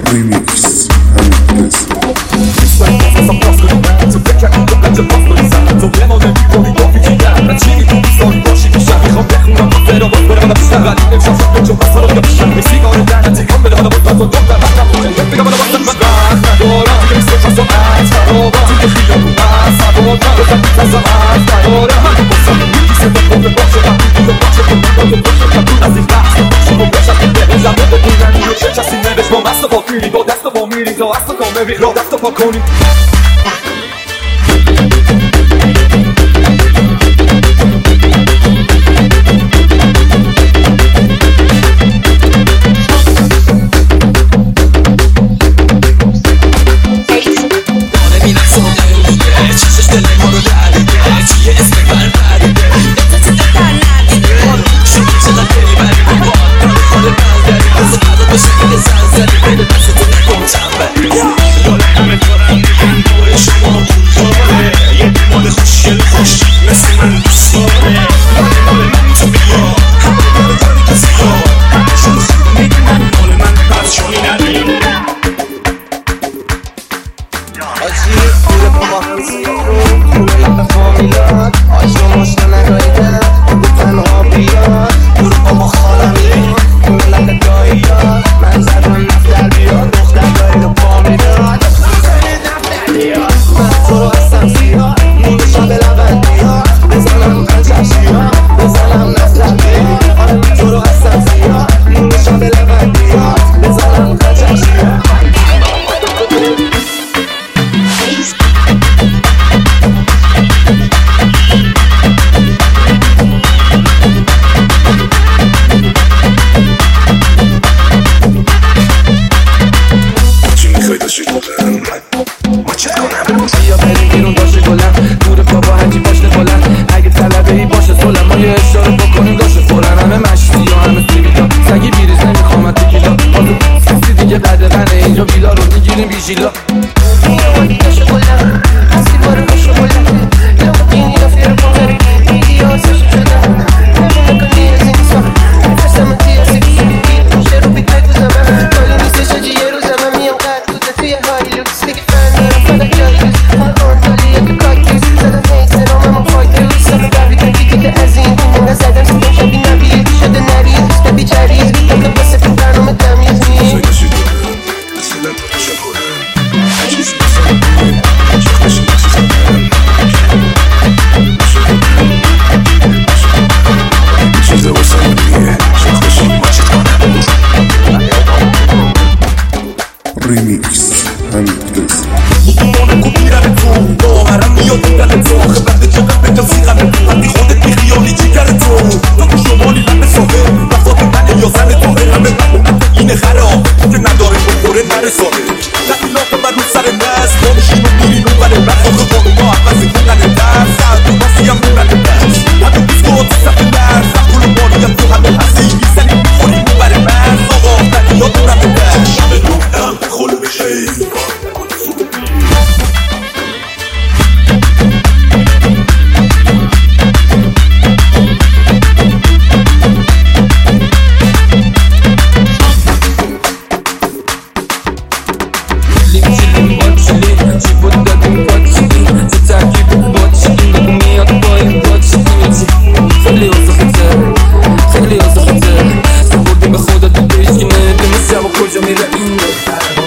ریمیکس همین با دست و پا میری تا اصلا کامل را دست و پا کنی یا بری بیرون باشه گلم دور بابا هرچی باشه بلند اگه طلبه ای باشه سلم ما یه اشاره بکنیم داشه فورن همه مشتی یا همه سیبیلا سگی بیریز نمیخوام تو گیلا بازو سیسی دیگه قدقنه اینجا ویلا رو میگیریم بیشیلا باشه گلم هستی باره باشه گلم لبینی رفتی رو بگری میگی آسش شدم نمیدن کنی از این سا فرسم تیاسی بیشتر رو بیتای تو زمن کالا نیستش اجی یه رو زمن میم قد بوده توی های لوکس دیگه ریمیکس همین خیلی آزه خطر سپردیم به خدا تو بیش که نمیدونی سر و کجا میره این